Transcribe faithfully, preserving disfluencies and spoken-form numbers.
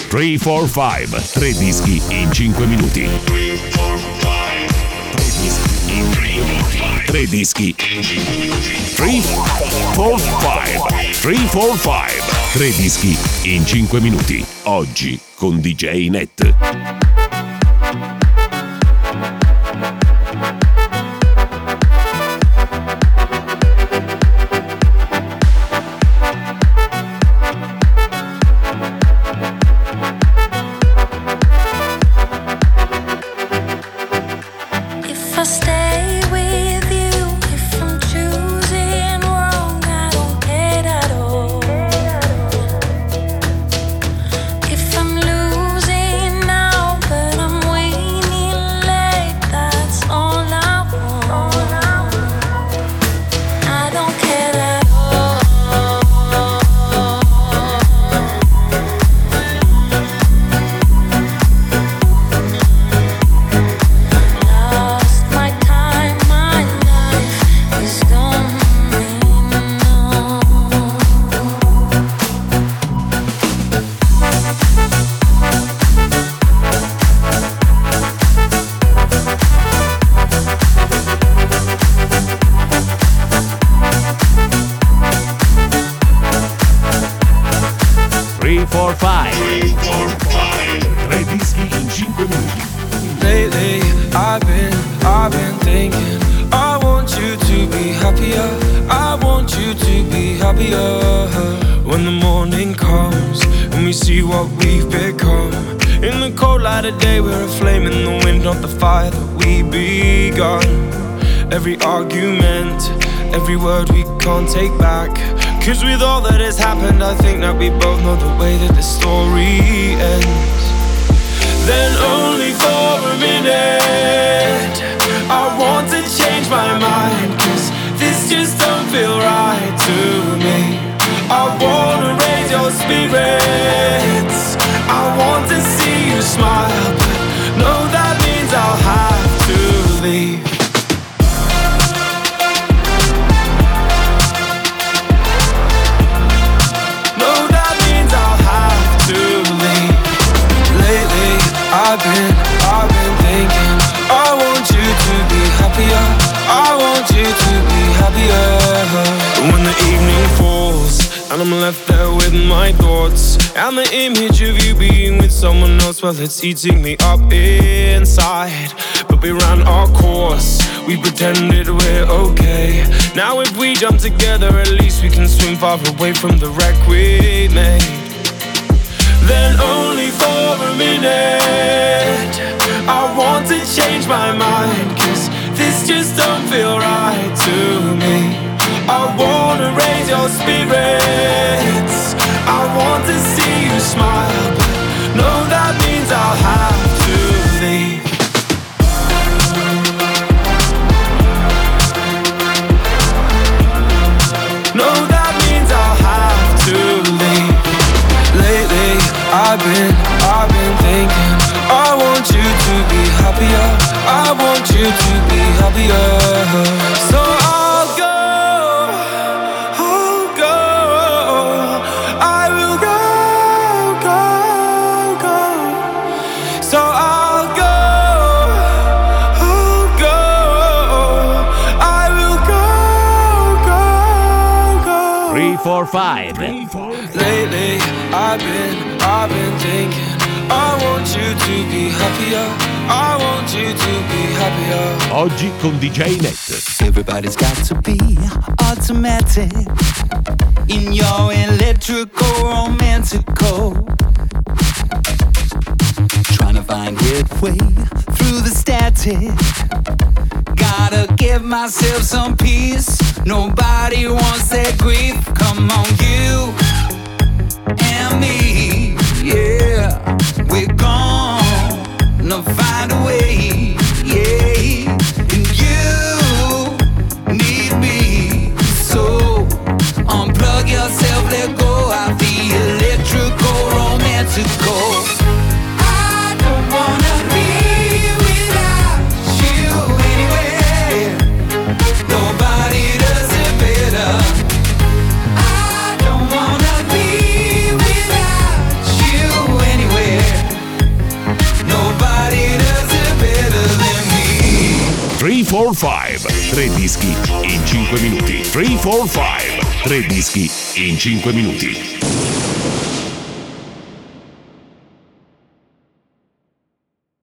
tre quattro cinque, tre dischi in cinque minuti. Tre dischi. tre quattro cinque, tre quattro cinque, tre dischi in cinque minuti. Oggi con D J Net. tre quattro cinque, tre dischi in cinque minuti. Lately, I've been, I've been thinking I want you to be happier, I want you to be happier. When the morning comes and we see what we've become, in the cold light of day we're a flame in the wind, not the fire that we begun. Every argument, every word we can't take back, 'cause with all that has happened I think that we both know the way that the story ends. Then only for a minute I want to change my mind, 'cause this just don't feel right to me. I wanna raise your spirits, I want to see you smile, but no, that means I'll have to leave. I've been, I've been thinking I want you to be happier, I want you to be happier. When the evening falls and I'm left there with my thoughts, and the image of you being with someone else, well, it's eating me up inside. But we ran our course, we pretended we're okay. Now if we jump together, at least we can swim far away from the wreck we made. Then only for a minute I want to change my mind, 'cause this just don't feel right to me. I wanna raise your spirits, I want to see you smile, but no, that means I'll have to leave. No, that means I'll have to leave. Lately, I've been, I've been thinking I want you to be happier, I want you to be happier. So I'll go, I'll go, I will go, go, go. So I'll go, I'll go, I will go, go, go. tre quattro cinque. Lately, I've been, I've been thinking I want you to be happier, I want you to be happier. Oggi con D J Net. Everybody's got to be automatic in your electrical romantical, trying to find headway through the static. Gotta give myself some peace, nobody wants that grief. Come on, you and me, yeah, we're gonna find a way, yeah, and you need me, so unplug yourself, let go of the electrical romantical. I don't wanna be without you anyway, nobody does it better. I don't wanna quattro cinque. Tre dischi in cinque minuti. tre quattro cinque. Tre dischi in cinque minuti.